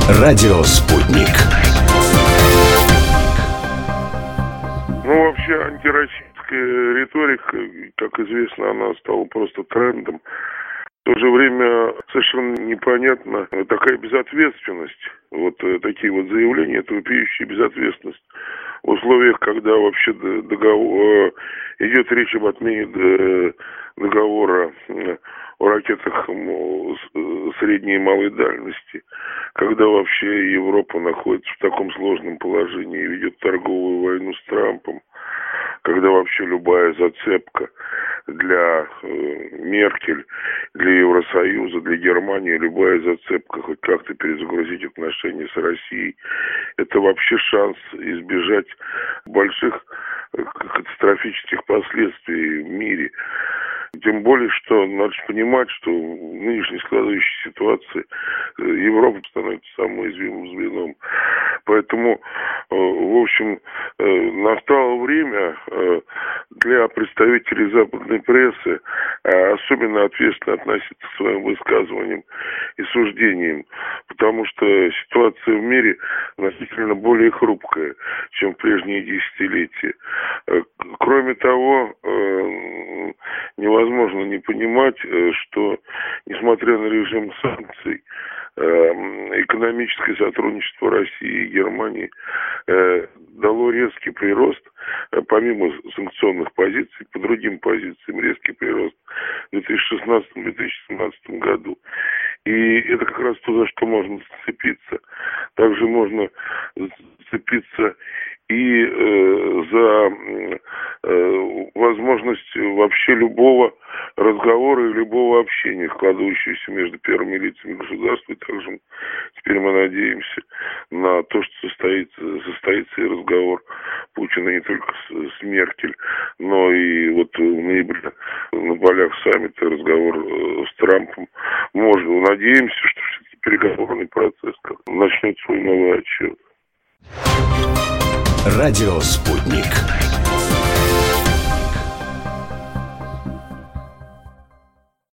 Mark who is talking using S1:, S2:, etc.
S1: Радио «Спутник».
S2: Ну, вообще, антироссийская риторика, как известно, она стала просто трендом. В то же время совершенно непонятна такая безответственность. Вот такие вот заявления, это вопиющая безответственность. В условиях, когда вообще идет речь об отмене договора о ракетах средней и малой дальности, когда вообще Европа находится в таком сложном положении и ведет торговую войну с Трампом, когда вообще любая зацепка для Меркель, для Евросоюза, для Германии, любая зацепка хоть как-то перезагрузить отношения с Россией, это вообще шанс избежать больших катастрофических последствий в мире. Тем более, что надо понимать, что в нынешней складывающей ситуации Европа становится самым уязвимым звеном. Поэтому, в общем, настало время для представителей западной прессы особенно ответственно относиться к своим высказываниям и суждениям, потому что ситуация в мире значительно более хрупкая, чем в прежние десятилетия. Кроме того, невозможно не понимать, что, несмотря на режим санкций, экономическое сотрудничество России и Германии дало резкий прирост, помимо санкционных позиций, по другим позициям резкий прирост в 2016-2017 году. И это как раз то, за что можно зацепиться. Также можно зацепиться и за возможность вообще любого разговора и любого общения, складывающегося между первыми лицами государства. И также теперь мы надеемся на то, что состоится и разговор Путина не только с Меркель, но и вот в ноябре на полях саммита разговор с Трампом. Надеемся, что все-таки переговорный процесс начнет свой новый отсчет.
S1: Радио «Спутник».